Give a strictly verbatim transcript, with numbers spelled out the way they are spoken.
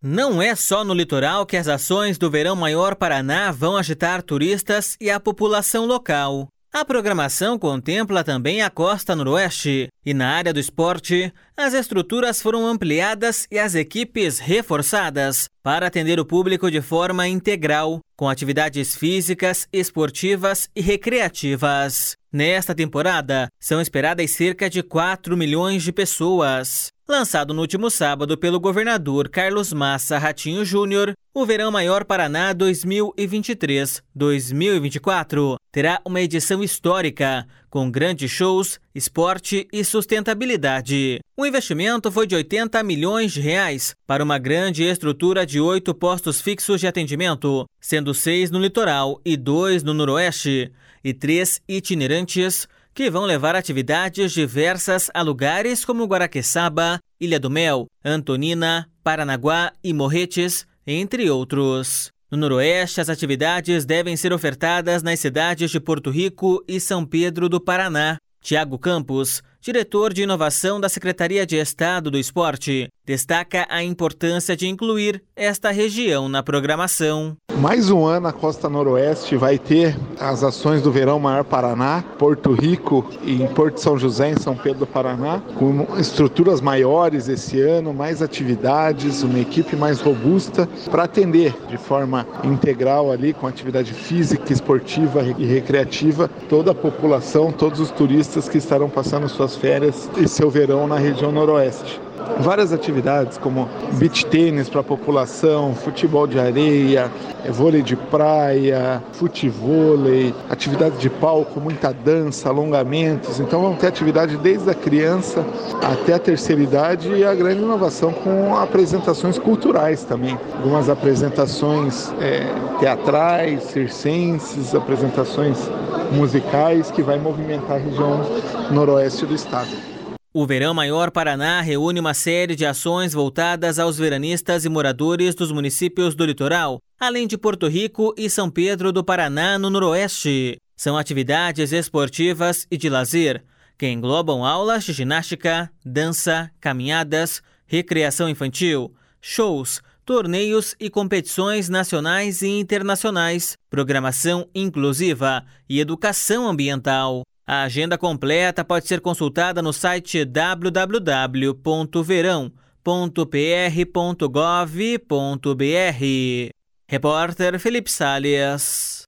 Não é só no litoral que as ações do Verão Maior Paraná vão agitar turistas e a população local. A programação contempla também a costa noroeste e na área do esporte, as estruturas foram ampliadas e as equipes reforçadas para atender o público de forma integral, com atividades físicas, esportivas e recreativas. Nesta temporada, são esperadas cerca de quatro milhões de pessoas. Lançado no último sábado pelo governador Carlos Massa Ratinho Júnior, o Verão Maior Paraná dois mil e vinte e três dois mil e vinte e quatro terá uma edição histórica, com grandes shows, esporte e sustentabilidade. O investimento foi de oitenta milhões de reais para uma grande estrutura de oito postos fixos de atendimento, sendo seis no litoral e dois no noroeste, e três itinerantes, que vão levar atividades diversas a lugares como Guaraqueçaba, Ilha do Mel, Antonina, Paranaguá e Morretes, entre outros. No noroeste, as atividades devem ser ofertadas nas cidades de Porto Rico e São Pedro do Paraná. Tiago Campos, diretor de inovação da Secretaria de Estado do Esporte, destaca a importância de incluir esta região na programação. Mais um ano a Costa Noroeste vai ter as ações do Verão Maior Paraná, Porto Rico e em Porto São José, em São Pedro do Paraná, com estruturas maiores esse ano, mais atividades, uma equipe mais robusta para atender de forma integral ali, com atividade física, esportiva e recreativa, toda a população, todos os turistas que estarão passando suas férias e seu verão na região noroeste. Várias atividades como beach tênis para a população, futebol de areia, vôlei de praia, futevôlei, atividade de palco, muita dança, alongamentos. Então vão ter atividade desde a criança até a terceira idade e a grande inovação com apresentações culturais também. Algumas apresentações é, teatrais, circenses, apresentações musicais que vai movimentar a região noroeste do estado. O Verão Maior Paraná reúne uma série de ações voltadas aos veranistas e moradores dos municípios do litoral, além de Porto Rico e São Pedro do Paraná, no noroeste. São atividades esportivas e de lazer, que englobam aulas de ginástica, dança, caminhadas, recreação infantil, shows, torneios e competições nacionais e internacionais, programação inclusiva e educação ambiental. A agenda completa pode ser consultada no site w w w ponto verão ponto p r ponto gov ponto b r. Repórter Felipe Salles.